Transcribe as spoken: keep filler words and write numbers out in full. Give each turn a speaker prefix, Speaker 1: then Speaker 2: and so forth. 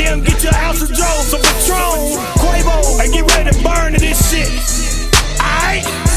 Speaker 1: a.m. Get your ounce of Joe, some Patron, Quavo, and get ready to burn to this shit. Alright?